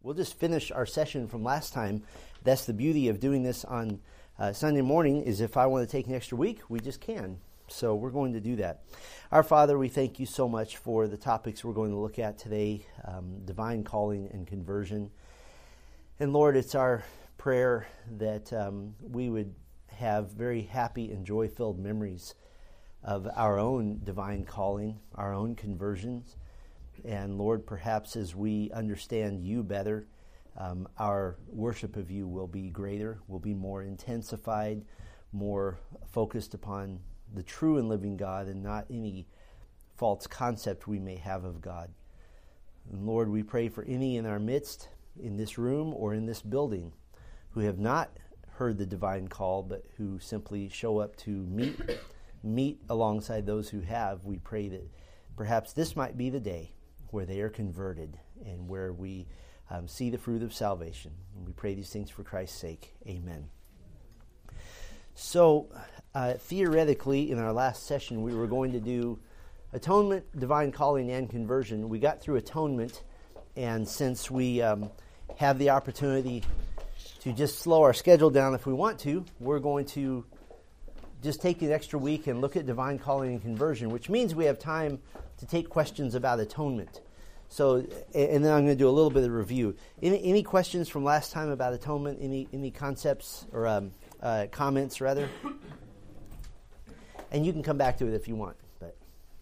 We'll just finish our session from last time. That's the beauty of doing this on Sunday morning, is if I want to take an extra week, we just can. So we're going to do that. Our Father, we thank you so much for the topics we're going to look at today, divine calling and conversion. And Lord, it's our prayer that we would have very happy and joy-filled memories of our own divine calling, our own conversions. And Lord, perhaps as we understand you better, our worship of you will be greater, will be more intensified, more focused upon the true and living God and not any false concept we may have of God. And Lord, we pray for any in our midst, in this room or in this building, who have not heard the divine call, but who simply show up to meet alongside those who have. We pray that perhaps this might be the day where they are converted and where we see the fruit of salvation. And we pray these things for Christ's sake. Amen. So, theoretically, in our last session, we were going to do atonement, divine calling, and conversion. We got through atonement, and since we have the opportunity to just slow our schedule down if we want to, we're going to just take an extra week and look at divine calling and conversion, which means we have time to take questions about atonement. So, and then I'm going to do a little bit of review. Any questions from last time about atonement? Any concepts or comments, rather? And you can come back to it if you want. But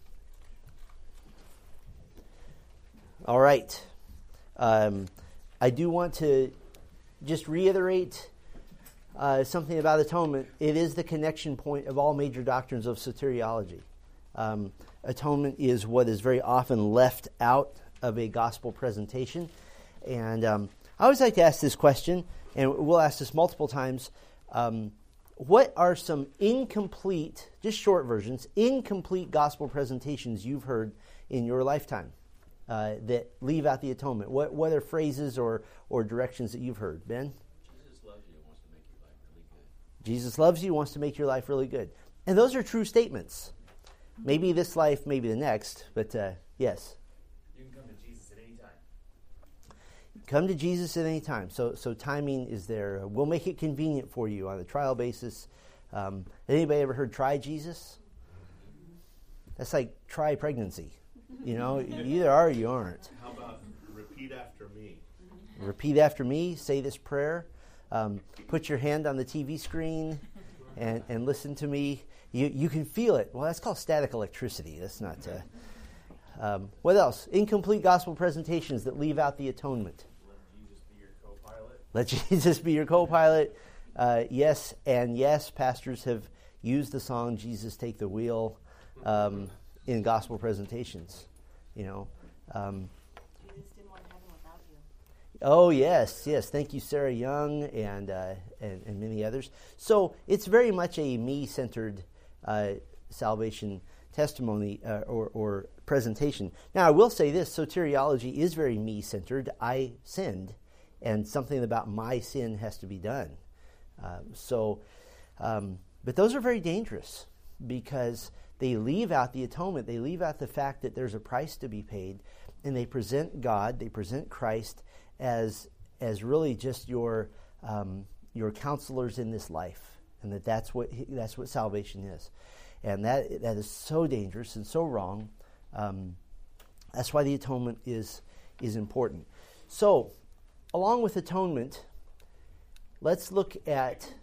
all right. I do want to just reiterate something about atonement. It is the connection point of all major doctrines of soteriology. Atonement is what is very often left out of a gospel presentation. And I always like to ask this question, and we'll ask this multiple times. What are some incomplete, just short versions, incomplete gospel presentations you've heard in your lifetime that leave out the atonement? What are phrases or directions that you've heard? Ben? Jesus loves you and wants to make your life really good. Jesus loves you, wants to make your life really good. And those are true statements. Maybe this life, maybe the next, but yes. You can come to Jesus at any time. Come to Jesus at any time. So timing is there. We'll make it convenient for you on a trial basis. Anybody ever heard try Jesus? That's like try pregnancy. You know, you either are or you aren't. How about repeat after me? Repeat after me. Say this prayer. Put your hand on the TV screen and listen to me. You can feel it. Well, that's called static electricity. That's not... what else? Incomplete gospel presentations that leave out the atonement. Let Jesus be your co-pilot. Let Jesus be your co-pilot. Yes, and yes, pastors have used the song "Jesus Take the Wheel" in gospel presentations. You know. Jesus didn't want heaven without you. Oh yes. Thank you, Sarah Young and many others. So it's very much a me-centered salvation testimony or presentation. Now, I will say this: soteriology is very me-centered. I sinned, and something about my sin has to be done. But those are very dangerous because they leave out the atonement. They leave out the fact that there's a price to be paid, and they present God, they present Christ as really just your counselors in this life, and that's what salvation is. And that is so dangerous and so wrong. That's why the atonement is important. So, along with atonement, let's look at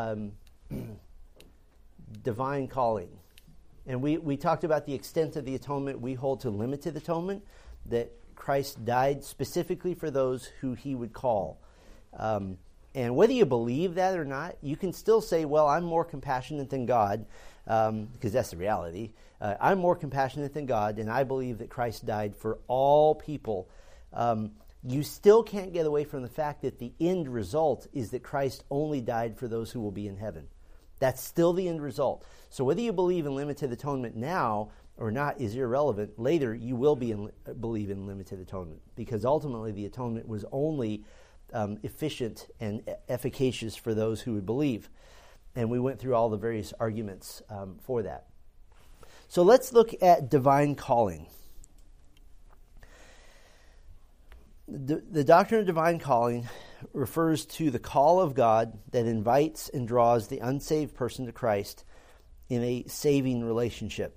divine calling. And we talked about the extent of the atonement. We hold to limited atonement, that Christ died specifically for those who he would call. And whether you believe that or not, you can still say, well, I'm more compassionate than God, because that's the reality. I'm more compassionate than God, and I believe that Christ died for all people. You still can't get away from the fact that the end result is that Christ only died for those who will be in heaven. That's still the end result. So whether you believe in limited atonement now or not is irrelevant. Later, you will believe in limited atonement, because ultimately the atonement was only efficient and efficacious for those who would believe. And we went through all the various arguments for that. So let's look at divine calling. The doctrine of divine calling refers to the call of God that invites and draws the unsaved person to Christ in a saving relationship.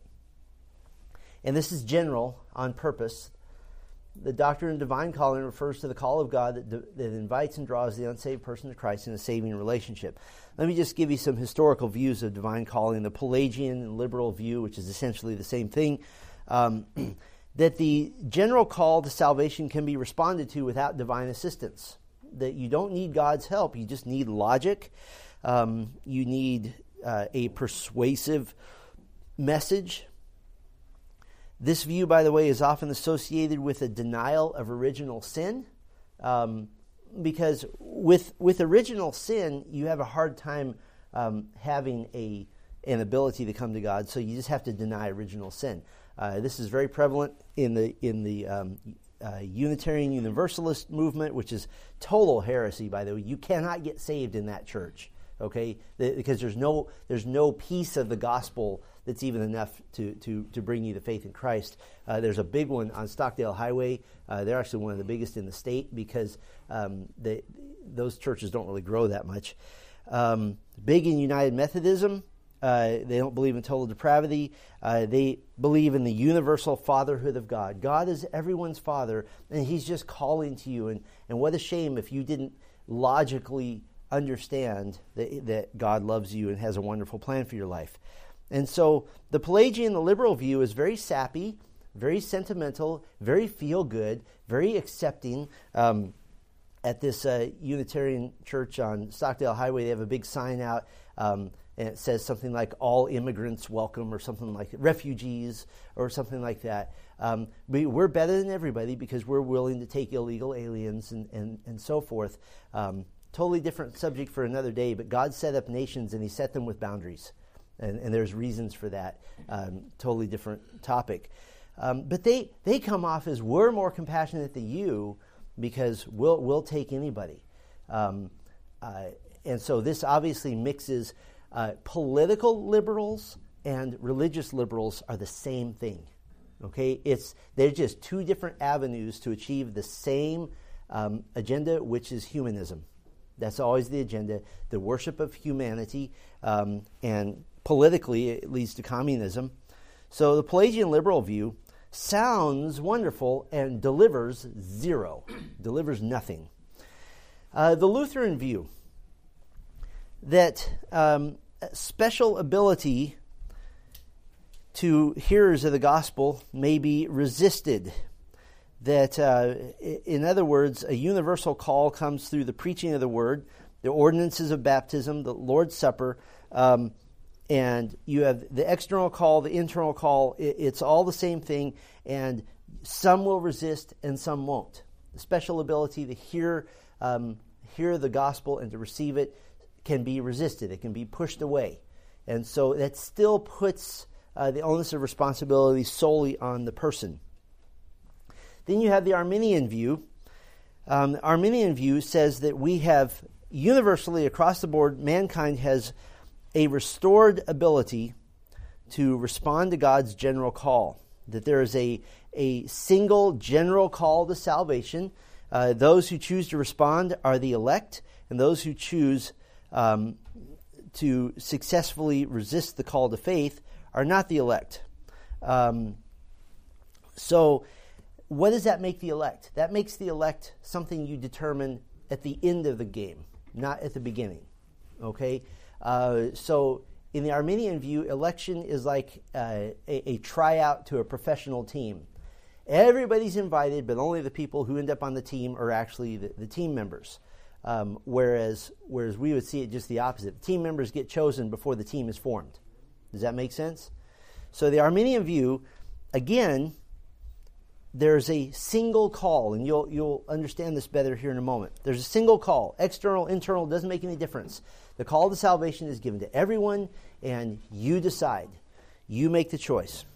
And this is general on purpose. The doctrine of divine calling refers to the call of God that invites and draws the unsaved person to Christ in a saving relationship. Let me just give you some historical views of divine calling. The Pelagian and liberal view, which is essentially the same thing, that the general call to salvation can be responded to without divine assistance. That you don't need God's help. You just need logic. You need a persuasive message. This view, by the way, is often associated with a denial of original sin, because with original sin, you have a hard time having an ability to come to God. So you just have to deny original sin. This is very prevalent in the Unitarian Universalist movement, which is total heresy, by the way. You cannot get saved in that church, okay? Because there's no piece of the gospel that's even enough to bring you to faith in Christ. There's a big one on Stockdale Highway. They're actually one of the biggest in the state because those churches don't really grow that much. Big in United Methodism. They don't believe in total depravity. They believe in the universal fatherhood of God. God is everyone's father, and he's just calling to you. And what a shame if you didn't logically understand that God loves you and has a wonderful plan for your life. And so the Pelagian, the liberal view, is very sappy, very sentimental, very feel-good, very accepting. At this Unitarian church on Stockdale Highway, they have a big sign out, and it says something like, all immigrants welcome, or something like refugees, or something like that. We're better than everybody because we're willing to take illegal aliens and so forth. Totally different subject for another day, but God set up nations and he set them with boundaries. And there's reasons for that. Totally different topic. But they come off as, we're more compassionate than you because we'll take anybody. And so this obviously mixes political liberals and religious liberals are the same thing. Okay? They're just two different avenues to achieve the same agenda, which is humanism. That's always the agenda, the worship of humanity, and politically it leads to communism. So the Pelagian liberal view sounds wonderful and delivers zero, delivers nothing. The Lutheran view, that special ability to hearers of the gospel may be resisted. That, in other words, a universal call comes through the preaching of the word, the ordinances of baptism, the Lord's Supper, and you have the external call, the internal call. It's all the same thing, and some will resist and some won't. The special ability to hear the gospel and to receive it can be resisted. It can be pushed away. And so that still puts the onus of responsibility solely on the person. Then you have the Arminian view. The Arminian view says that we have universally across the board, mankind has a restored ability to respond to God's general call. That there is a single general call to salvation. Those who choose to respond are the elect, and those who choose to successfully resist the call to faith are not the elect. So what does that make the elect? That makes the elect something you determine at the end of the game, not at the beginning. Okay? So in the Arminian view, election is like a tryout to a professional team. Everybody's invited, but only the people who end up on the team are actually the team members. Whereas we would see it just the opposite. The team members get chosen before the team is formed. Does that make sense? So the Arminian view, again, there's a single call, and you'll understand this better here in a moment. There's a single call. External, internal, doesn't make any difference. The call to salvation is given to everyone, and you decide. You make the choice.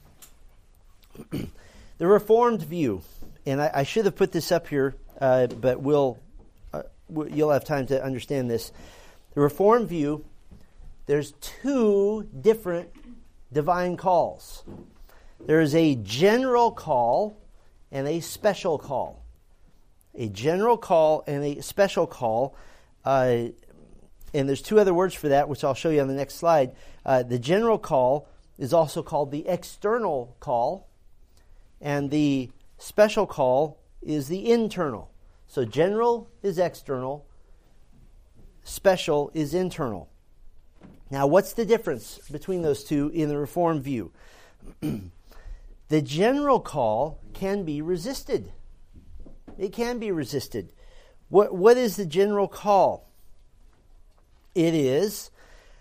The Reformed view, and I should have put this up here, but you'll have time to understand this. The Reformed view, there's two different divine calls. There is a general call and a special call. a general call and a special call. And there's two other words for that, which I'll show you on the next slide. The general call is also called the external call, and the special call is the internal. So general is external, special is internal. Now, what's the difference between those two in the Reformed view? The general call can be resisted. It can be resisted. What is the general call? It is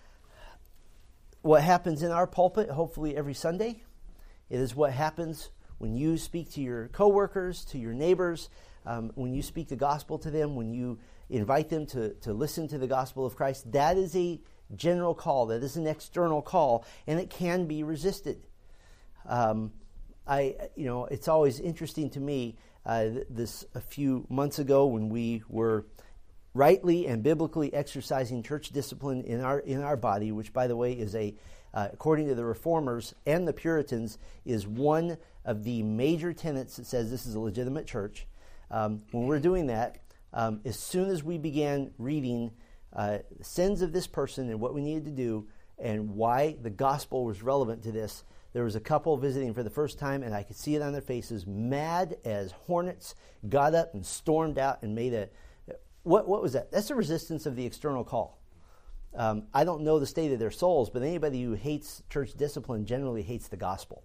what happens in our pulpit, hopefully every Sunday. It is what happens when you speak to your coworkers, to your neighbors, when you speak the gospel to them, when you invite them to listen to the gospel of Christ. That is a general call. That is an external call, and it can be resisted. It's always interesting to me. This a few months ago, when we were rightly and biblically exercising church discipline in our body, which, by the way, is according to the Reformers and the Puritans, is one of the major tenets that says this is a legitimate church. When we're doing that, as soon as we began reading the sins of this person and what we needed to do and why the gospel was relevant to this, there was a couple visiting for the first time, and I could see it on their faces, mad as hornets, got up and stormed out and made what was that? That's the resistance of the external call. I don't know the state of their souls, but anybody who hates church discipline generally hates the gospel.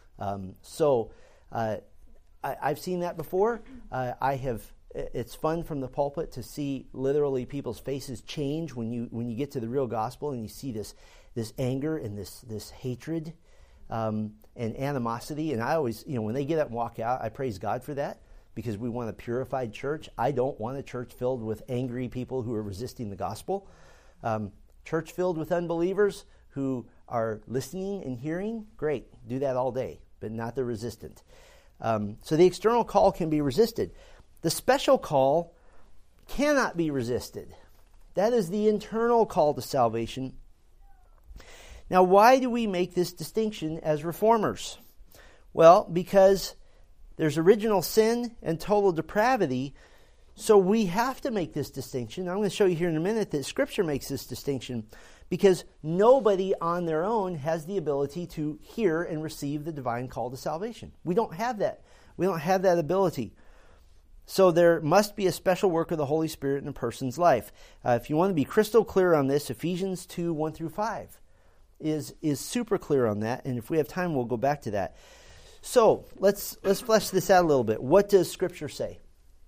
I've seen that before. It's fun from the pulpit to see literally people's faces change when you get to the real gospel and you see this anger and this hatred and animosity. And I always, when they get up and walk out, I praise God for that, because we want a purified church. I don't want a church filled with angry people who are resisting the gospel. Church filled with unbelievers who are listening and hearing, great, do that all day, but not the resistant. So the external call can be resisted. The special call cannot be resisted. That is the internal call to salvation. Now, why do we make this distinction as reformers? Well, because there's original sin and total depravity, so we have to make this distinction. I'm going to show you here in a minute that Scripture makes this distinction, because nobody on their own has the ability to hear and receive the divine call to salvation. We don't have that. We don't have that ability. So there must be a special work of the Holy Spirit in a person's life. If you want to be crystal clear on this, Ephesians 2, 1 through 5 is super clear on that. And if we have time, we'll go back to that. So let's flesh this out a little bit. What does Scripture say?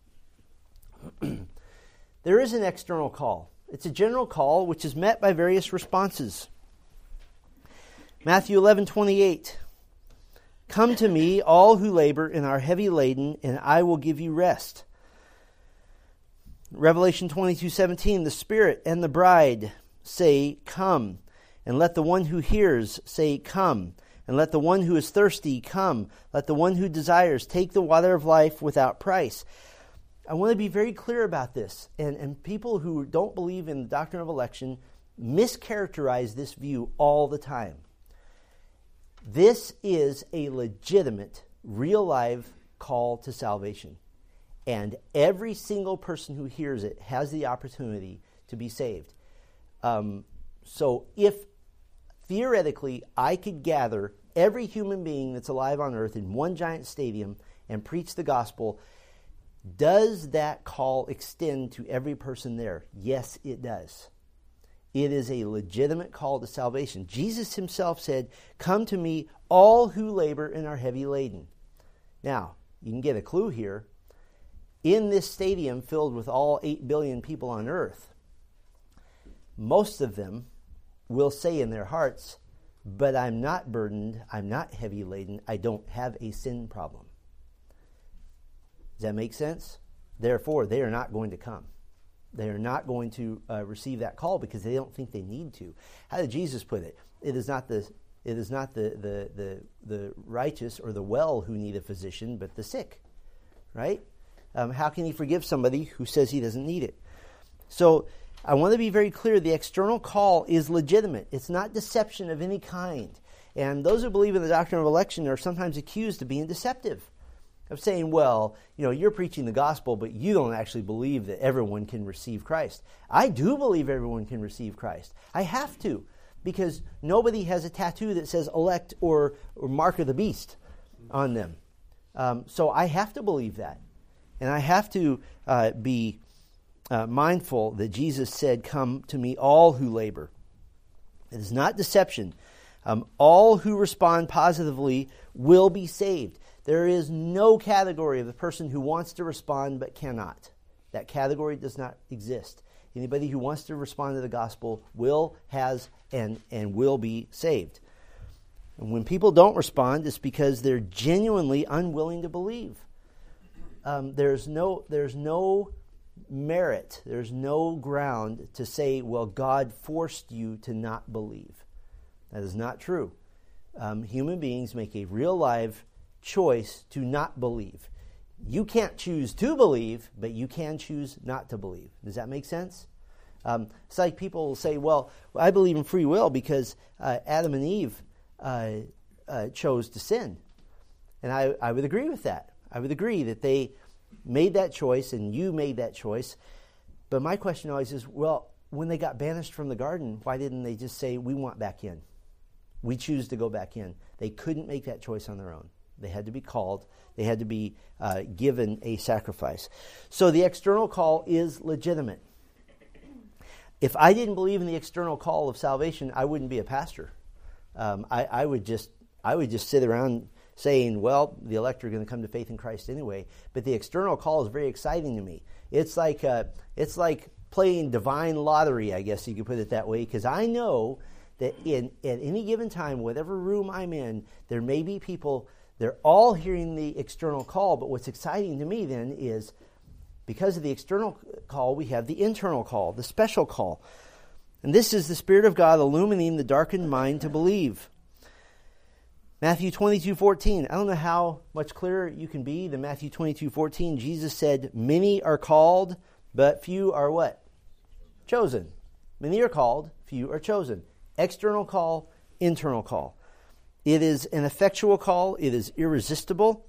There is an external call. It's a general call which is met by various responses. Matthew 11:28. Come to me, all who labor and are heavy laden, and I will give you rest. Revelation 22:17. The Spirit and the bride say, come. And let the one who hears say, come. And let the one who is thirsty come. Let the one who desires take the water of life without price. I want to be very clear about this. And people who don't believe in the doctrine of election mischaracterize this view all the time. This is a legitimate, real live call to salvation. And every single person who hears it has the opportunity to be saved. So if theoretically I could gather every human being that's alive on earth in one giant stadium and preach the gospel, does that call extend to every person there? Yes, it does. It is a legitimate call to salvation. Jesus himself said, come to me, all who labor and are heavy laden. Now, you can get a clue here. In this stadium filled with all 8 billion people on earth, most of them will say in their hearts, but I'm not burdened, I'm not heavy laden, I don't have a sin problem. Does that make sense? Therefore, they are not going to come. They are not going to receive that call because they don't think they need to. How did Jesus put it? It is not the righteous or the well who need a physician, but the sick, right? How can he forgive somebody who says he doesn't need it? So I want to be very clear. The external call is legitimate. It's not deception of any kind. And those who believe in the doctrine of election are sometimes accused of being deceptive. of saying, well, you're preaching the gospel, but you don't actually believe that everyone can receive Christ. I do believe everyone can receive Christ. I have to, because nobody has a tattoo that says elect or mark of the beast on them. So I have to believe that. And I have to be mindful that Jesus said, come to me all who labor. It is not deception. All who respond positively will be saved. There is no category of the person who wants to respond but cannot. That category does not exist. Anybody who wants to respond to the gospel will, has, and will be saved. And when people don't respond, it's because they're genuinely unwilling to believe. There's no merit, there's no ground to say, well, God forced you to not believe. That is not true. Human beings make a real live choice to not believe. You can't choose to believe, but you can choose not to believe. Does that make sense? It's like people will say, well, I believe in free will because Adam and Eve chose to sin. And I would agree with that. I would agree that they made that choice and you made that choice. But my question always is, well, when they got banished from the garden, why didn't they just say, we want back in? We choose to go back in. They couldn't make that choice on their own. They had to be called. They had to be given a sacrifice. So the external call is legitimate. If I didn't believe in the external call of salvation, I wouldn't be a pastor. I would just sit around saying, well, the elect are going to come to faith in Christ anyway. But the external call is very exciting to me. It's like playing divine lottery, I guess you could put it that way, because I know that at any given time, whatever room I'm in, there may be people, they're all hearing the external call, but what's exciting to me then is because of the external call, we have the internal call, the special call. And this is the Spirit of God illumining the darkened mind to believe. Matthew 22:14. I don't know how much clearer you can be than Matthew 22:14. Jesus said, many are called, but few are what? Chosen. Many are called, few are chosen. External call, internal call. It is an effectual call. It is irresistible.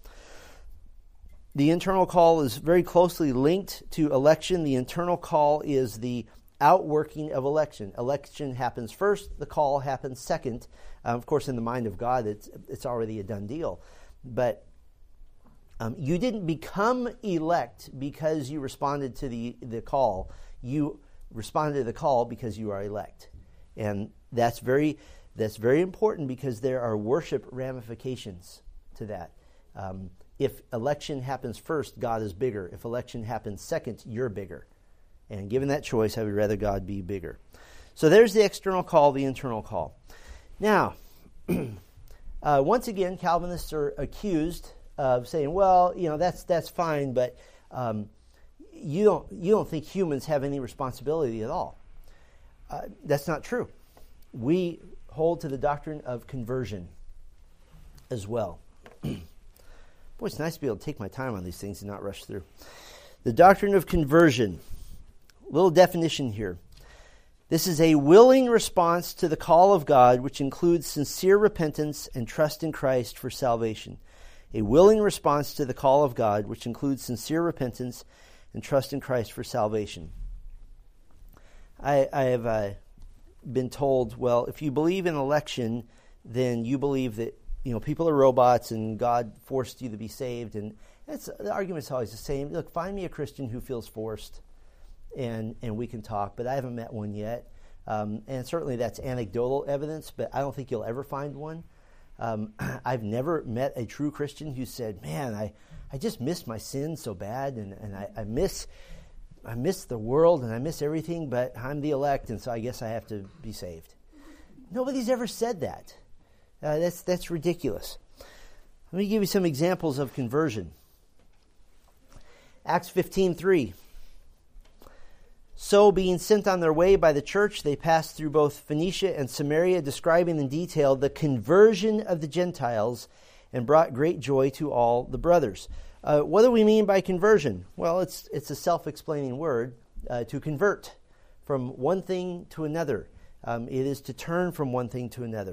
The internal call is very closely linked to election. The internal call is the outworking of election. Election happens first. The call happens second. Of course, in the mind of God, it's already a done deal. But you didn't become elect because you responded to the call. You responded to the call because you are elect. And that's very important because there are worship ramifications to that. If election happens first, God is bigger. If election happens second, you're bigger. And given that choice, I would rather God be bigger. So there's the external call, the internal call. Now, once again, Calvinists are accused of saying, well, that's fine, but you don't think humans have any responsibility at all. That's not true. We hold to the doctrine of conversion as well. Boy, it's nice to be able to take my time on these things and not rush through. The doctrine of conversion. Little definition here. This is a willing response to the call of God, which includes sincere repentance and trust in Christ for salvation. A willing response to the call of God, which includes sincere repentance and trust in Christ for salvation. I have been told, well, if you believe in election, then you believe that people are robots and God forced you to be saved. And the argument's always the same. Look, find me a Christian who feels forced, and we can talk. But I haven't met one yet. And certainly that's anecdotal evidence, but I don't think you'll ever find one. I've never met a true Christian who said, man, I just miss my sin so bad, and I miss the world, and I miss everything, but I'm the elect, and so I guess I have to be saved. Nobody's ever said that. That's ridiculous. Let me give you some examples of conversion. Acts 15:3. So, being sent on their way by the church, they passed through both Phoenicia and Samaria, describing in detail the conversion of the Gentiles, and brought great joy to all the brothers. What do we mean by conversion? Well, it's a self-explaining word, to convert from one thing to another. It is to turn from one thing to another.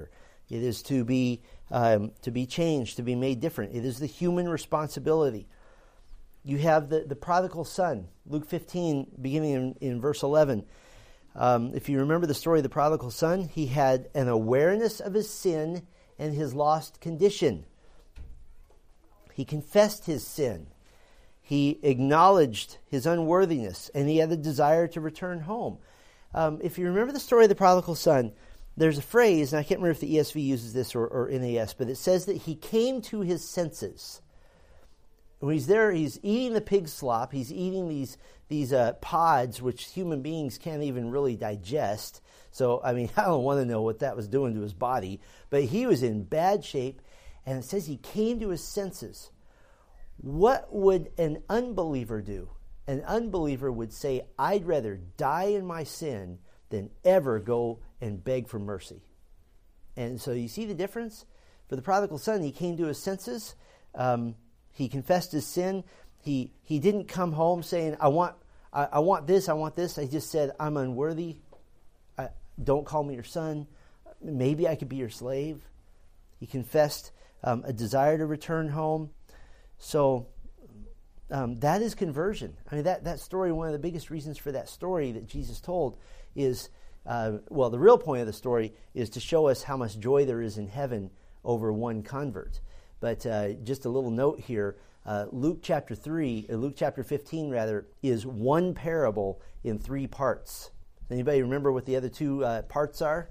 It is to be changed, to be made different. It is the human responsibility. You have the prodigal son, Luke 15, beginning in verse 11. If you remember the story of the prodigal son, he had an awareness of his sin and his lost condition. He confessed his sin. He acknowledged his unworthiness, and he had the desire to return home. If you remember the story of the prodigal son, there's a phrase, and I can't remember if the ESV uses this or NAS, but it says that he came to his senses. When he's there, he's eating the pig slop. He's eating these pods, which human beings can't even really digest. So, I mean, I don't want to know what that was doing to his body. But he was in bad shape, and it says he came to his senses. What would an unbeliever do? An unbeliever would say, I'd rather die in my sin than ever go and beg for mercy. And so you see the difference? For the prodigal son, he came to his senses. He confessed his sin. He didn't come home saying, I want this, I want this. He just said, I'm unworthy. Don't call me your son. Maybe I could be your slave. He confessed a desire to return home. So that is conversion. I mean, that story, one of the biggest reasons for that story that Jesus told is, the real point of the story is to show us how much joy there is in heaven over one convert. But just a little note here, Luke chapter 15 is one parable in 3 parts. Anybody remember what the other 2 parts are?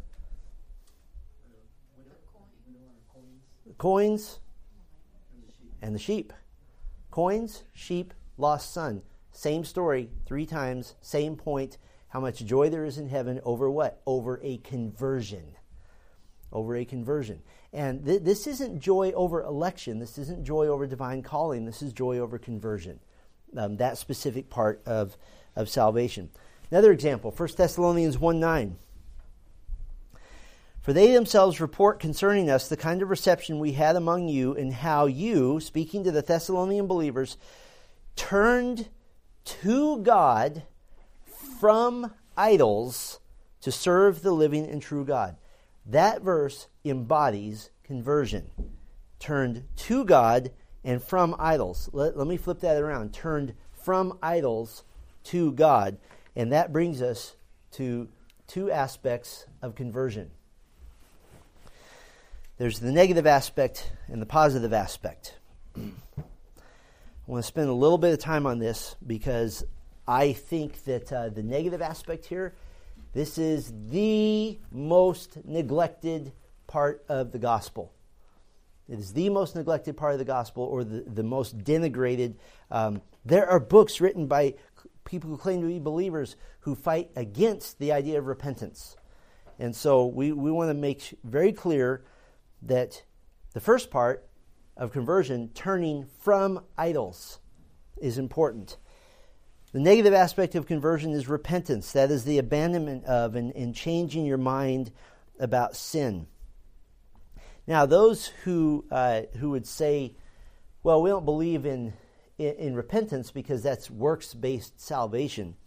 The coins and the sheep. Coins, sheep, lost son. Same story, 3 times, same point. How much joy there is in heaven over what? Over a conversion. Over a conversion. And this isn't joy over election. This isn't joy over divine calling. This is joy over conversion. That specific part of salvation. Another example, 1 Thessalonians 1:9. For they themselves report concerning us the kind of reception we had among you, and how you, speaking to the Thessalonian believers, turned to God from idols to serve the living and true God. That verse embodies conversion. Turned to God and from idols. Let me flip that around. Turned from idols to God. And that brings us to 2 aspects of conversion. There's the negative aspect and the positive aspect. I want to spend a little bit of time on this because I think that the negative aspect here, this is the most neglected part of the gospel. It is the most neglected part of the gospel, or the most denigrated. There are books written by people who claim to be believers who fight against the idea of repentance. And so we want to make very clear that the first part of conversion, turning from idols, is important. The negative aspect of conversion is repentance. That is the abandonment of and changing your mind about sin. Now, those who would say, well, we don't believe in repentance because that's works-based salvation,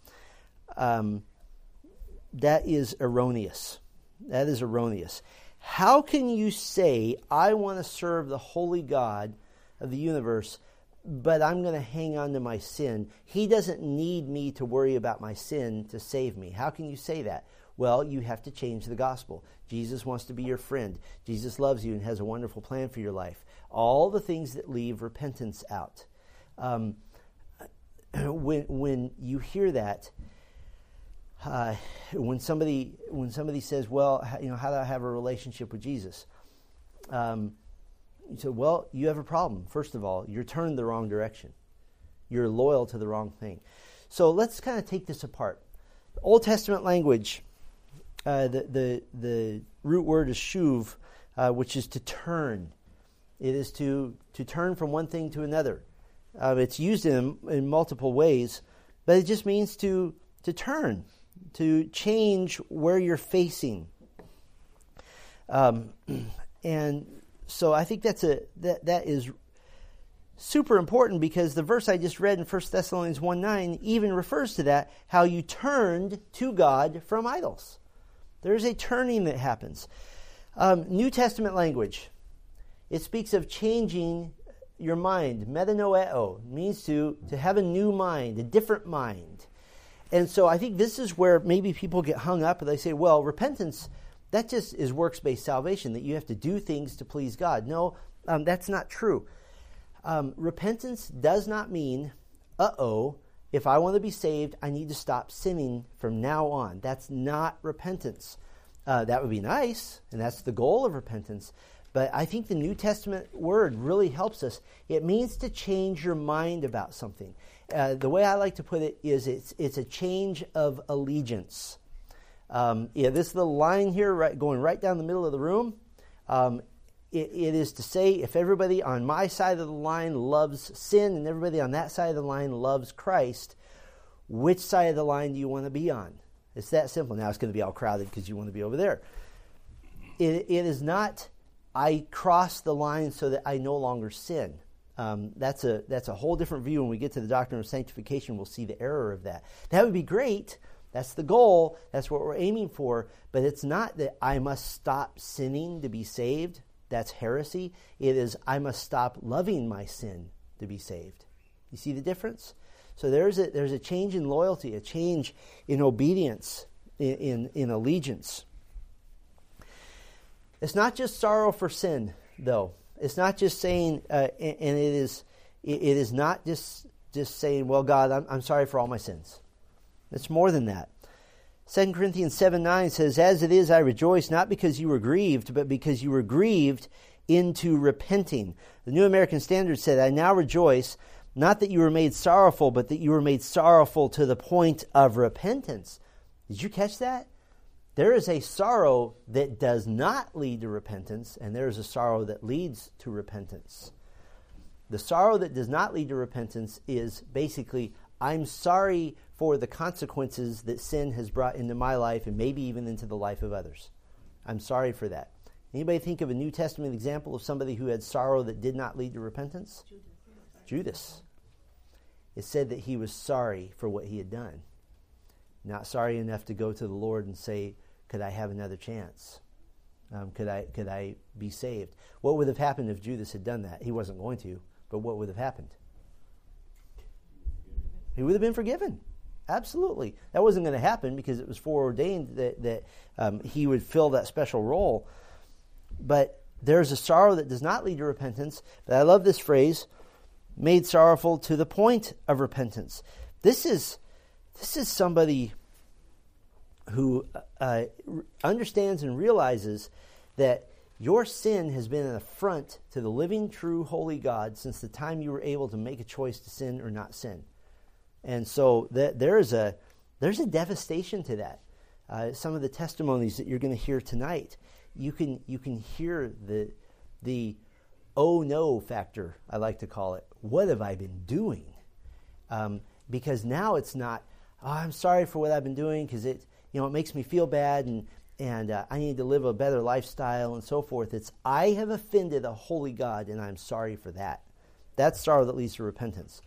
that is erroneous. That is erroneous. How can you say, I want to serve the holy God of the universe, but I'm going to hang on to my sin? He doesn't need me to worry about my sin to save me. How can you say that? Well, you have to change the gospel. Jesus wants to be your friend. Jesus loves you and has a wonderful plan for your life. All the things that leave repentance out. When you hear that, when somebody says, well, how do I have a relationship with Jesus? You say, well, you have a problem. First of all, you're turned the wrong direction. You're loyal to the wrong thing. So let's kind of take this apart. Old Testament language, the root word is shuv, which is to turn. It is to turn from one thing to another. It's used in multiple ways, but it just means to turn, to change where you're facing. And so I think that is super important, because the verse I just read in 1 Thessalonians 1:9 even refers to that, how you turned to God from idols. There's a turning that happens. New Testament language. It speaks of changing your mind. Metanoeo means to have a new mind, a different mind. And so I think this is where maybe people get hung up and they say, well, repentance, that just is works-based salvation, that you have to do things to please God. No, that's not true. Repentance does not mean, if I want to be saved, I need to stop sinning from now on. That's not repentance. That would be nice, and that's the goal of repentance. But I think the New Testament word really helps us. It means to change your mind about something. The way I like to put it is it's a change of allegiance. This is the line here going right down the middle of the room. It is to say, if everybody on my side of the line loves sin and everybody on that side of the line loves Christ, which side of the line do you want to be on? It's that simple. Now it's going to be all crowded because you want to be over there. It is not, I cross the line so that I no longer sin. That's a whole different view. When we get to the doctrine of sanctification, we'll see the error of that. That would be great. That's the goal. That's what we're aiming for. But it's not that I must stop sinning to be saved. That's heresy. It is I must stop loving my sin to be saved. You see the difference? So there's a change in loyalty, a change in obedience, in allegiance. It's not just sorrow for sin, though. It's not just saying, and it is not just saying, well, God, I'm sorry for all my sins. It's more than that. 2 Corinthians 7:9 says, as it is, I rejoice, not because you were grieved, but because you were grieved into repenting. The New American Standard said, I now rejoice, not that you were made sorrowful, but that you were made sorrowful to the point of repentance. Did you catch that? There is a sorrow that does not lead to repentance, and there is a sorrow that leads to repentance. The sorrow that does not lead to repentance is basically, I'm sorry for the consequences that sin has brought into my life and maybe even into the life of others. I'm sorry for that. Anybody think of a New Testament example of somebody who had sorrow that did not lead to repentance? Judas. It said that he was sorry for what he had done. Not sorry enough to go to the Lord and say, could I have another chance? Could I be saved? What would have happened if Judas had done that? He wasn't going to, but what would have happened? He would have been forgiven. Absolutely. That wasn't going to happen because it was foreordained that he would fill that special role. But there's a sorrow that does not lead to repentance. But I love this phrase, made sorrowful to the point of repentance. This is somebody who understands and realizes that your sin has been an affront to the living, true, holy God since the time you were able to make a choice to sin or not sin. And so there's a devastation to that. Some of the testimonies that you're going to hear tonight, you can hear the oh no factor, I like to call it. What have I been doing? Because now it's not, I'm sorry for what I've been doing because it makes me feel bad and I need to live a better lifestyle and so forth. It's I have offended a holy God and I'm sorry for that. That's sorrow that leads to repentance.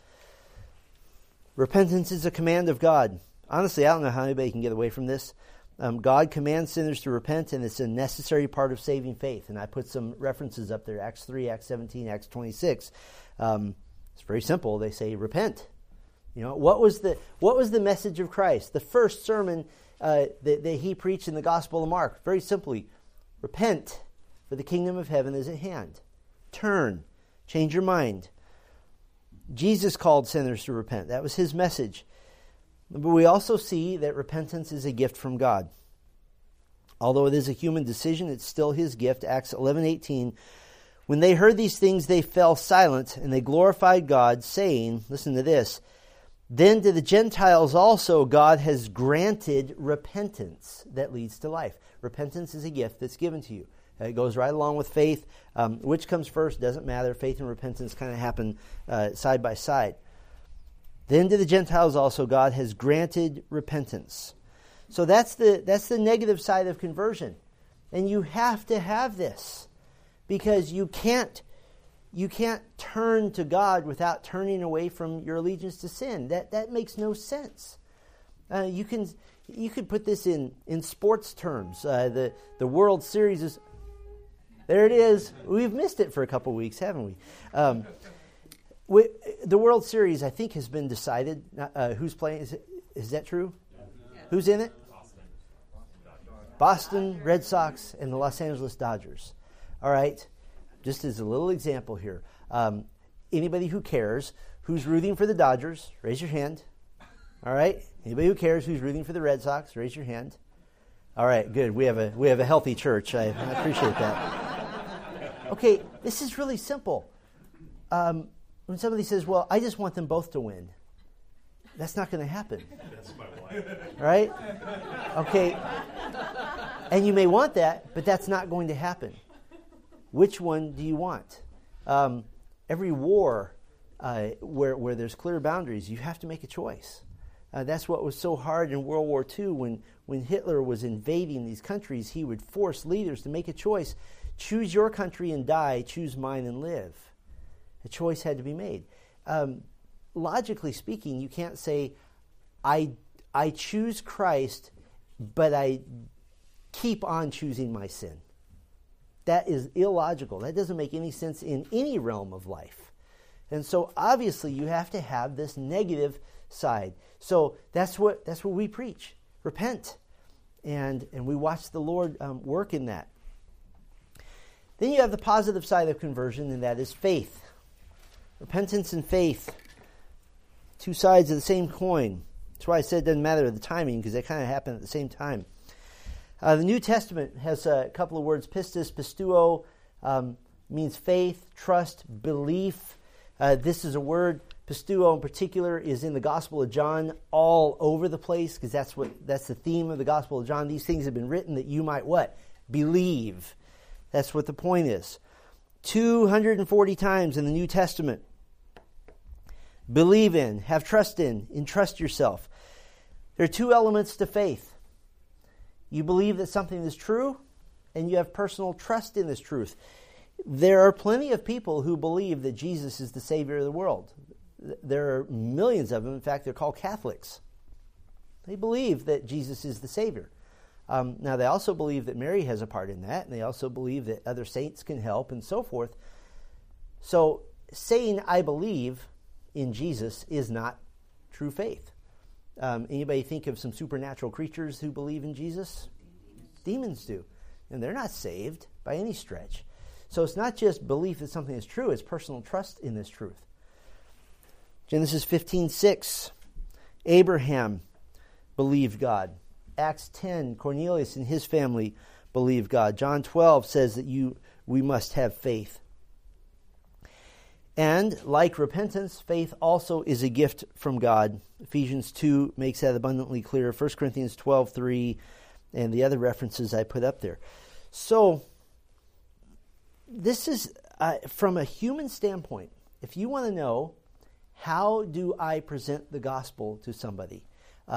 Repentance is a command of God. Honestly, I don't know how anybody can get away from this. God commands sinners to repent, and it's a necessary part of saving faith. And I put some references up there, Acts 3, Acts 17, Acts 26. It's very simple. They say, repent. What was the message of Christ? The first sermon that he preached in the Gospel of Mark, very simply, repent, for the kingdom of heaven is at hand. Turn, change your mind. Jesus called sinners to repent. That was his message. But we also see that repentance is a gift from God. Although it is a human decision, it's still his gift. Acts 11:18. When they heard these things, they fell silent, and they glorified God, saying, listen to this, then to the Gentiles also God has granted repentance that leads to life. Repentance is a gift that's given to you. It goes right along with faith. Which comes first doesn't matter. Faith and repentance kind of happen side by side. Then to the Gentiles also God has granted repentance. So that's the negative side of conversion. And you have to have this because you can't turn to God without turning away from your allegiance to sin. That makes no sense. You could put this in sports terms. The World Series is There it is. We've missed it for a couple weeks, haven't we? The World Series, I think, has been decided. Who's playing? Is that true? Yeah. Who's in it? Boston Red Sox and the Los Angeles Dodgers. All right. Just as a little example here. Anybody who cares who's rooting for the Dodgers, raise your hand. All right. Anybody who cares who's rooting for the Red Sox, raise your hand. All right, good. We have a healthy church. I appreciate that. Okay, this is really simple. When somebody says, "Well, I just want them both to win," that's not going to happen. That's my wife. Right? Okay. And you may want that, but that's not going to happen. Which one do you want? Every war where there's clear boundaries, you have to make a choice. That's what was so hard in World War II when Hitler was invading these countries. He would force leaders to make a choice. Choose your country and die. Choose mine and live. A choice had to be made. Logically speaking, you can't say, I choose Christ, but I keep on choosing my sin. That is illogical. That doesn't make any sense in any realm of life. And so obviously you have to have this negative side. So that's what we preach. Repent. And we watch the Lord work in that. Then you have the positive side of conversion, and that is faith. Repentance and faith. Two sides of the same coin. That's why I said it doesn't matter the timing, because they kind of happen at the same time. The New Testament has a couple of words. Pistis, pistuo, means faith, trust, belief. This is a word, pistuo in particular, is in the Gospel of John all over the place, because that's the theme of the Gospel of John. These things have been written that you might what? Believe. That's what the point is. 240 times in the New Testament. Believe in, have trust in, entrust yourself. There are two elements to faith. You believe that something is true, and you have personal trust in this truth. There are plenty of people who believe that Jesus is the Savior of the world. There are millions of them. In fact, they're called Catholics. They believe that Jesus is the Savior. Now, they also believe that Mary has a part in that, and they also believe that other saints can help, and so forth. So, saying I believe in Jesus is not true faith. Anybody think of some supernatural creatures who believe in Jesus? Demons do. And they're not saved by any stretch. So it's not just belief that something is true, it's personal trust in this truth. Genesis 15:6, Abraham believed God. Acts 10, Cornelius and his family believed God. John 12 says that we must have faith. And like repentance, faith also is a gift from God. Ephesians 2 makes that abundantly clear. 1 Corinthians 12:3 and the other references I put up there. So this is from a human standpoint. If you want to know how do I present the gospel to somebody,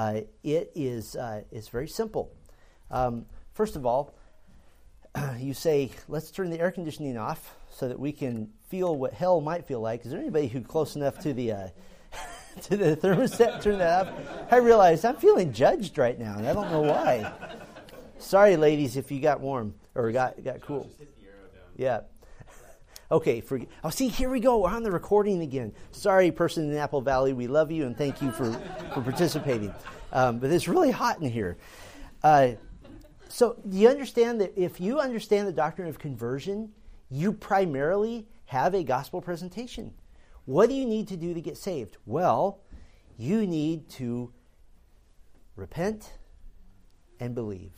it's very simple. First of all, you say, let's turn the air conditioning off so that we can feel what hell might feel like. Is there anybody who's close enough to the to the thermostat? Turn that off. I realize I'm feeling judged right now, and I don't know why. Sorry, ladies, if you got warm or got cool. Just hit the arrow down. Yeah. Okay. See, here we go. We're on the recording again. Sorry, person in Apple Valley. We love you and thank you for participating. But it's really hot in here. So do you understand that if you understand the doctrine of conversion, you primarily have a gospel presentation? What do you need to do to get saved? Well, you need to repent and believe.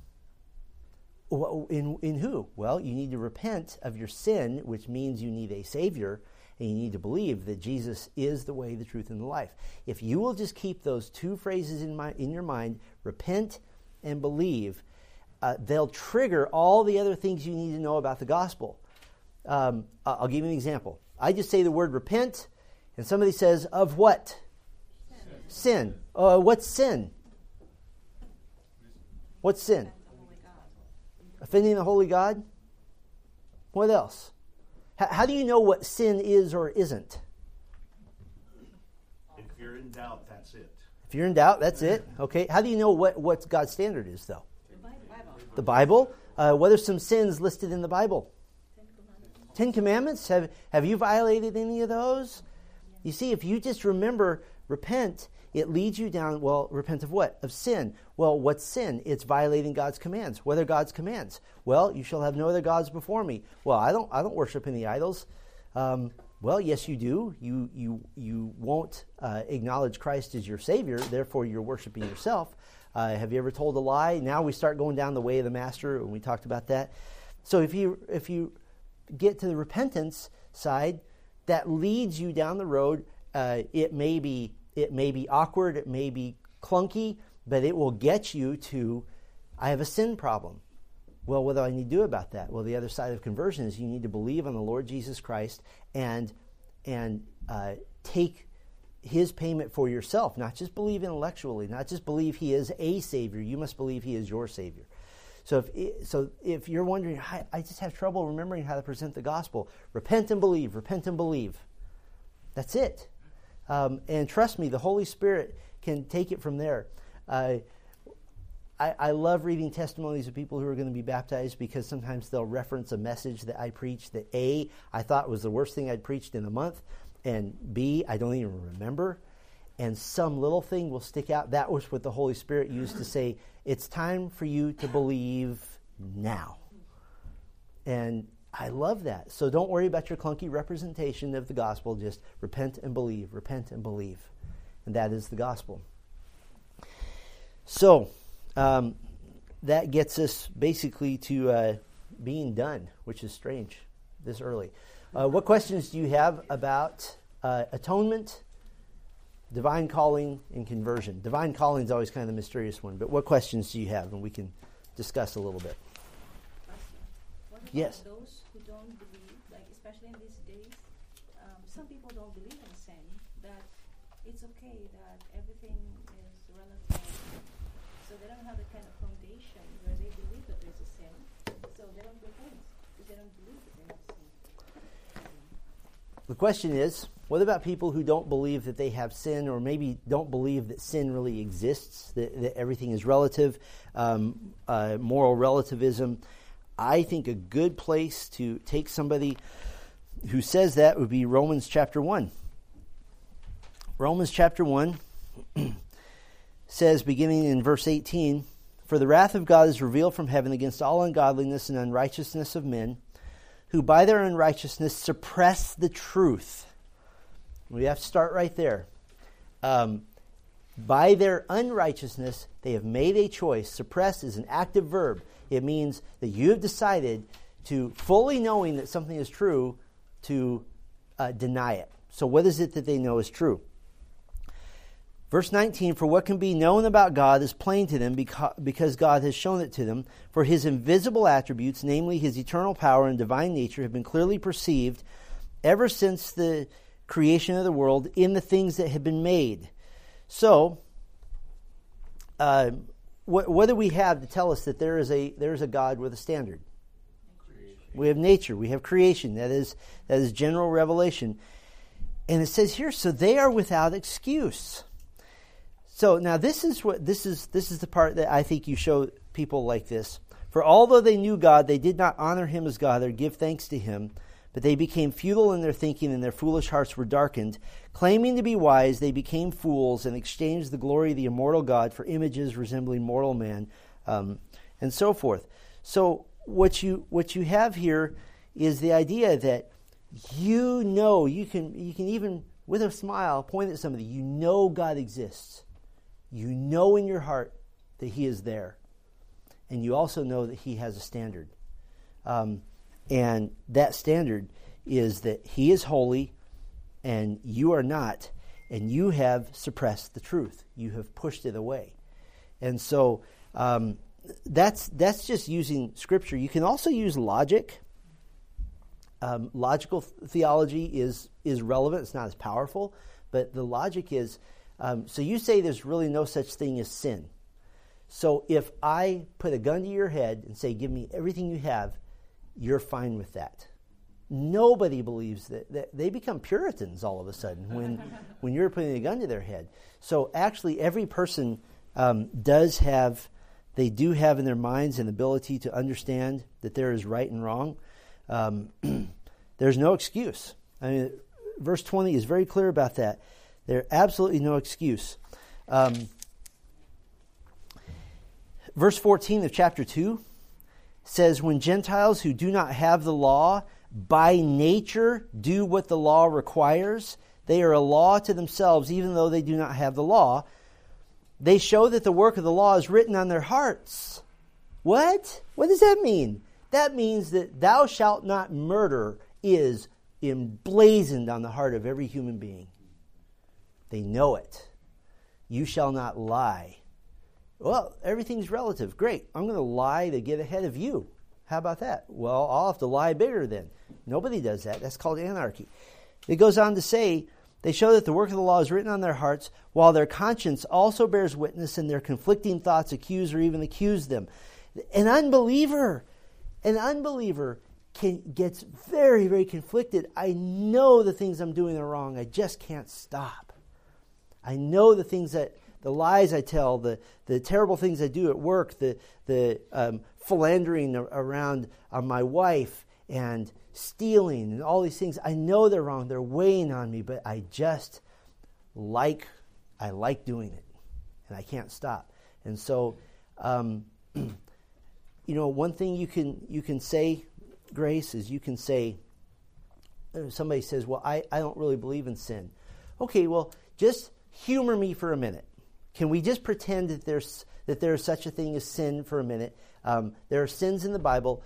In who? Well, you need to repent of your sin, which means you need a Savior, and you need to believe that Jesus is the way, the truth, and the life. If you will just keep those two phrases in your mind, repent and believe, they'll trigger all the other things you need to know about the gospel. I'll give you an example. I just say the word repent, and somebody says, of what? Sin. What's sin? What's sin? Offending the holy God? What else? How do you know what sin is or isn't? If you're in doubt, that's it. If you're in doubt, that's it. Okay. How do you know what God's standard is, though? The Bible. What are some sins listed in the Bible? Ten Commandments, have you violated any of those? You see, if you just remember, repent, it leads you down, well, repent of what? Of sin. Well, what's sin? It's violating God's commands. What are God's commands? Well, you shall have no other gods before me. Well, I don't worship any idols. Well, yes, you do. You won't acknowledge Christ as your Savior, therefore you're worshiping yourself. Have you ever told a lie? Now we start going down the way of the master, and we talked about that. So if you get to the repentance side, that leads you down the road. It may be awkward, it may be clunky, but it will get you to, I have a sin problem. Well, what do I need to do about that? Well, the other side of conversion is you need to believe on the Lord Jesus Christ and take His payment for yourself. Not just believe intellectually, not just believe He is a Savior. You must believe He is your Savior. So if you're wondering, I just have trouble remembering how to present the gospel, repent and believe, repent and believe. That's it. And trust me, the Holy Spirit can take it from there. I love reading testimonies of people who are going to be baptized because sometimes they'll reference a message that I preached that A, I thought was the worst thing I'd preached in a month, and B, I don't even remember. And some little thing will stick out. That was what the Holy Spirit used to say, it's time for you to believe now. And I love that. So don't worry about your clunky representation of the gospel. Just repent and believe, repent and believe. And that is the gospel. So that gets us basically to being done, which is strange this early. What questions do you have about atonement, divine calling, and conversion? Divine calling is always kind of the mysterious one, but what questions do you have? And we can discuss a little bit. What about Yes. those who don't believe, like especially in these days, some people don't believe in sin, that it's okay, that everything is relative. So they don't have the kind of foundation where they believe that there's a sin, so they don't repent because they don't believe that they have sin. The question is, what about people who don't believe that they have sin, or maybe don't believe that sin really exists, that everything is relative, moral relativism? I think a good place to take somebody who says that would be Romans chapter 1. Romans chapter 1 says, beginning in verse 18, "For the wrath of God is revealed from heaven against all ungodliness and unrighteousness of men, who by their unrighteousness suppress the truth." We have to start right there. By their unrighteousness, they have made a choice. Suppress is an active verb. It means that you have decided to, fully knowing that something is true, to deny it. So what is it that they know is true? Verse 19, "For what can be known about God is plain to them because God has shown it to them. For His invisible attributes, namely His eternal power and divine nature, have been clearly perceived ever since the creation of the world in the things that have been made." So, what do we have to tell us that there is a God with a standard? Creation. We have nature. We have creation. That is general revelation. And it says here, so they are without excuse. So now this is the part that I think you show people like this. "For although they knew God, they did not honor Him as God or give thanks to Him, but they became futile in their thinking, and their foolish hearts were darkened. Claiming to be wise, they became fools and exchanged the glory of the immortal God for images resembling mortal man," and so forth. So what you have here is the idea that you can even with a smile point at somebody. You know God exists. You know in your heart that He is there. And you also know that He has a standard. And that standard is that He is holy and you are not. And you have suppressed the truth. You have pushed it away. And so that's just using Scripture. You can also use logic. Logical theology is relevant. It's not as powerful. But the logic is, so you say there's really no such thing as sin. So if I put a gun to your head and say, give me everything you have, you're fine with that. Nobody believes that they become Puritans all of a sudden when you're putting a gun to their head. So actually every person do have in their minds an ability to understand that there is right and wrong. there's no excuse. I mean, verse 20 is very clear about that. There's absolutely no excuse. Verse 14 of chapter 2 says, when Gentiles who do not have the law by nature do what the law requires, they are a law to themselves, even though they do not have the law. They show that the work of the law is written on their hearts. What? What does that mean? That means that thou shalt not murder is emblazoned on the heart of every human being. They know it. You shall not lie. Well, everything's relative. Great. I'm going to lie to get ahead of you. How about that? Well, I'll have to lie bigger then. Nobody does that. That's called anarchy. It goes on to say, they show that the work of the law is written on their hearts, while their conscience also bears witness, and their conflicting thoughts accuse or even accuse them. An unbeliever gets very, very conflicted. I know the things I'm doing are wrong. I just can't stop. I know the lies I tell, the terrible things I do at work, the philandering around my wife and stealing and all these things. I know they're wrong. They're weighing on me, but I like doing it, and I can't stop. And so, one thing you can say, Grace, is you can say, somebody says, well, I don't really believe in sin. Okay, well, just humor me for a minute. Can we just pretend that there's such a thing as sin for a minute? There are sins in the Bible.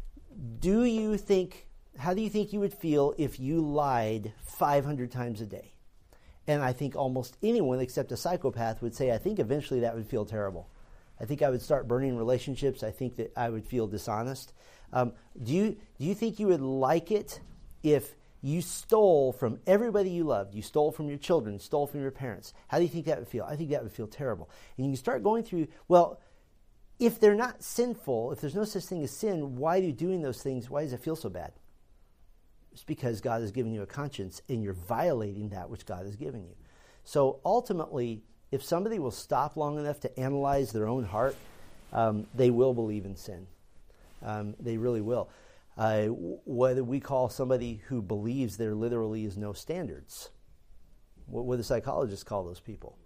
How do you think you would feel if you lied 500 times a day? And I think almost anyone except a psychopath would say, I think eventually that would feel terrible. I think I would start burning relationships. I think that I would feel dishonest. Do you think you would like it if you stole from everybody you loved? You stole from your children, stole from your parents. How do you think that would feel? I think that would feel terrible. And you start going through, well, if they're not sinful, if there's no such thing as sin, why are you doing those things? Why does it feel so bad? It's because God has given you a conscience, and you're violating that which God has given you. So ultimately, if somebody will stop long enough to analyze their own heart, they will believe in sin. They really will. Whether we call somebody who believes there literally is no standards. What do psychologists call those people?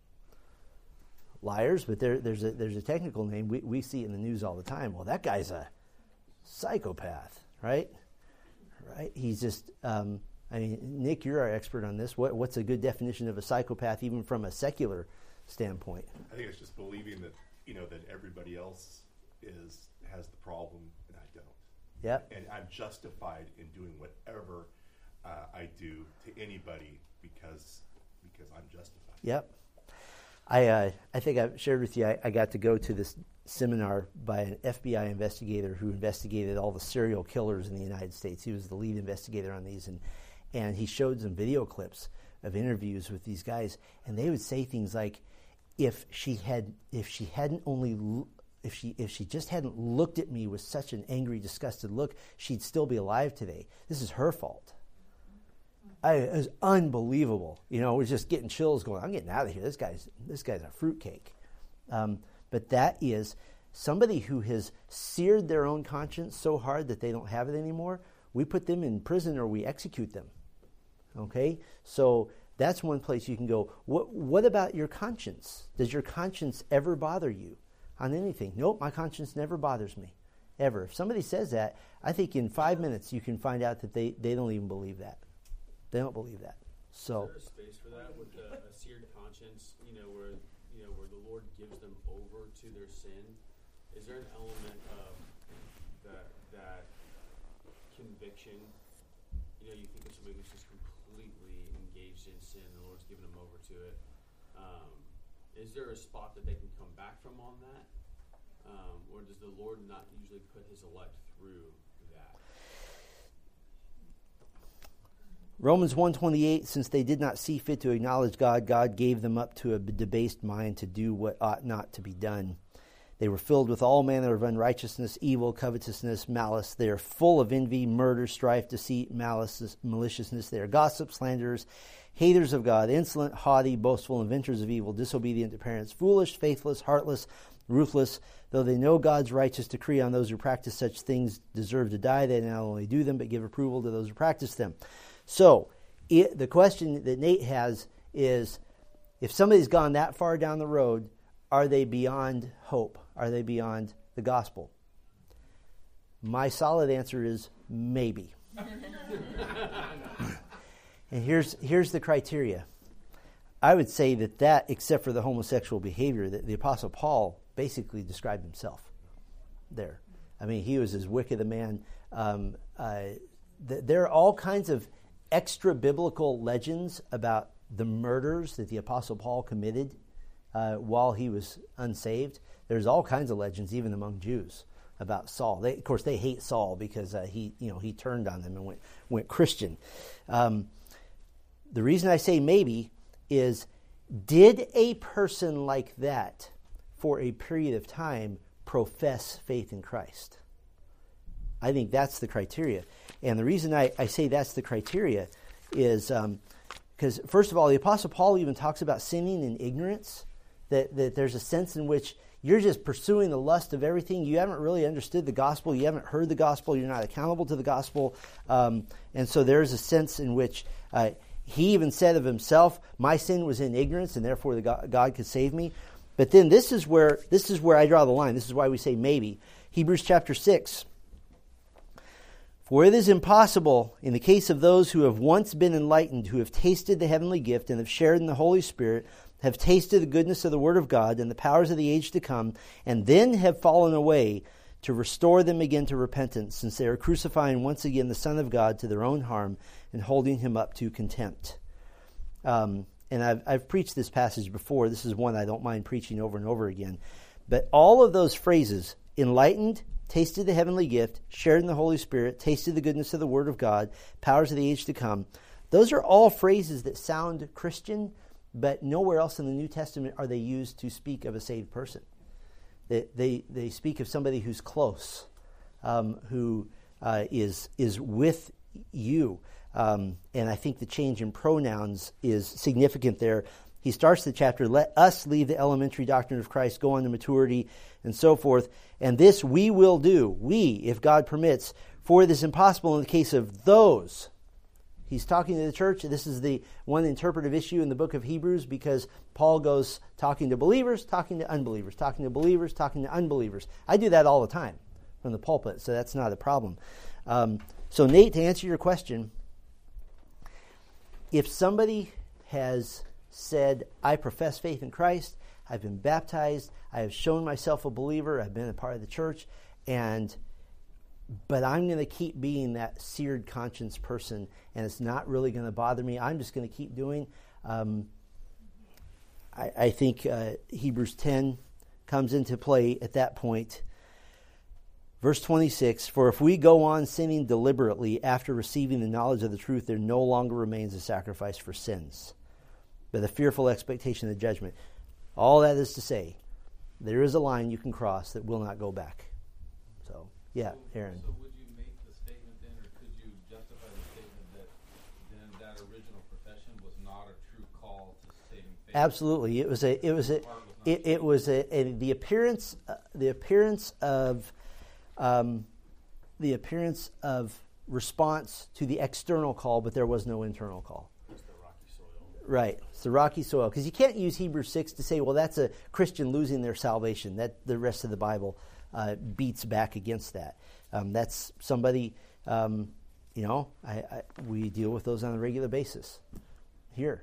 Liars, but there's a technical name. We see it in the news all the time. Well, that guy's a psychopath, right? Right? He's just, Nick, you're our expert on this. What's a good definition of a psychopath, even from a secular standpoint? I think it's just believing that, that everybody else has the problem and I don't. Yep. And I'm justified in doing whatever I do to anybody because I'm justified. Yep. I think I've shared with you, I got to go to this seminar by an FBI investigator who investigated all the serial killers in the United States. He was the lead investigator on these, and he showed some video clips of interviews with these guys, and they would say things like, if she just hadn't looked at me with such an angry, disgusted look, she'd still be alive today. This is her fault. It was unbelievable. We're just getting chills going, I'm getting out of here. This guy's a fruitcake. But that is somebody who has seared their own conscience so hard that they don't have it anymore. We put them in prison or we execute them. Okay? So that's one place you can go. What about your conscience? Does your conscience ever bother you on anything? Nope, my conscience never bothers me, ever. If somebody says that, I think in 5 minutes you can find out that they don't even believe that. They don't believe that. So, is there a space for that with a seared conscience, where the Lord gives them over to their sin? Is there an element of that conviction? You think of somebody who's just completely engaged in sin, the Lord's given them over to it. Is there a spot that they can come back from on that? Or does the Lord not usually put his elect through that? Romans 1:28, since they did not see fit to acknowledge God, God gave them up to a debased mind to do what ought not to be done. They were filled with all manner of unrighteousness, evil, covetousness, malice. They are full of envy, murder, strife, deceit, malice, maliciousness. They are gossips, slanderers, haters of God, insolent, haughty, boastful, inventors of evil, disobedient to parents, foolish, faithless, heartless, ruthless. Though they know God's righteous decree on those who practice such things deserve to die, they not only do them, but give approval to those who practice them. So, the question that Nate has is, if somebody's gone that far down the road, are they beyond hope? Are they beyond the gospel? My solid answer is maybe. And here's the criteria. I would say that, except for the homosexual behavior, that the Apostle Paul basically described himself there. I mean, he was as wicked a man. There are all kinds of extra biblical legends about the murders that the Apostle Paul committed while he was unsaved. There's all kinds of legends, even among Jews, about Saul. Of course, they hate Saul because he turned on them and went Christian. The reason I say maybe is, did a person like that, for a period of time, profess faith in Christ? I think that's the criteria. And the reason I say that's the criteria is because, first of all, the Apostle Paul even talks about sinning in ignorance, that there's a sense in which you're just pursuing the lust of everything. You haven't really understood the gospel. You haven't heard the gospel. You're not accountable to the gospel. And so there's a sense in which he even said of himself, my sin was in ignorance, and therefore God could save me. But then this is where I draw the line. This is why we say maybe. Hebrews chapter 6. For it is impossible, in the case of those who have once been enlightened, who have tasted the heavenly gift and have shared in the Holy Spirit, have tasted the goodness of the Word of God and the powers of the age to come, and then have fallen away, to restore them again to repentance, since they are crucifying once again the Son of God to their own harm and holding him up to contempt. And I've preached this passage before. This is one I don't mind preaching over and over again. But all of those phrases, enlightened, tasted the heavenly gift, shared in the Holy Spirit, tasted the goodness of the Word of God, powers of the age to come, those are all phrases that sound Christian, but nowhere else in the New Testament are they used to speak of a saved person. They speak of somebody who's close, who is with you. And I think the change in pronouns is significant there. He starts the chapter, let us leave the elementary doctrine of Christ, go on to maturity, and so forth. And this we will do, if God permits, for it is impossible in the case of those. He's talking to the church. This is the one interpretive issue in the book of Hebrews, because Paul goes talking to believers, talking to unbelievers, talking to believers, talking to unbelievers. I do that all the time from the pulpit, so that's not a problem. So Nate, to answer your question, if somebody has said, I profess faith in Christ, I've been baptized, I have shown myself a believer, I've been a part of the church, but I'm going to keep being that seared conscience person, and it's not really going to bother me. I'm just going to keep doing. I think Hebrews 10 comes into play at that point. Verse 26, for if we go on sinning deliberately after receiving the knowledge of the truth, there no longer remains a sacrifice for sins, but a fearful expectation of judgment. All that is to say, there is a line you can cross that will not go back. So, yeah, Aaron. So would you make the statement then, or could you justify the statement that then that original profession was not a true call to saving faith? Absolutely, it was the appearance of response to the external call, but there was no internal call. It's the rocky soil. Right, it's the rocky soil, because you can't use Hebrews 6 to say, well, that's a Christian losing their salvation. That the rest of the Bible beats back against that. That's somebody, we deal with those on a regular basis here.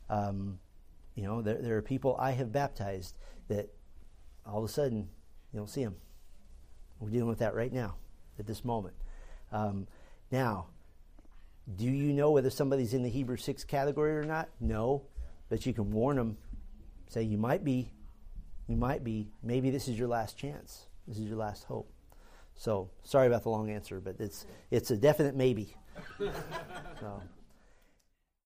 There are people I have baptized that all of a sudden you don't see them. We're dealing with that right now, at this moment. Now, do you know whether somebody's in the Hebrews 6 category or not? No, but you can warn them. Say, you might be. Maybe this is your last chance. This is your last hope. So, sorry about the long answer, but it's a definite maybe. So.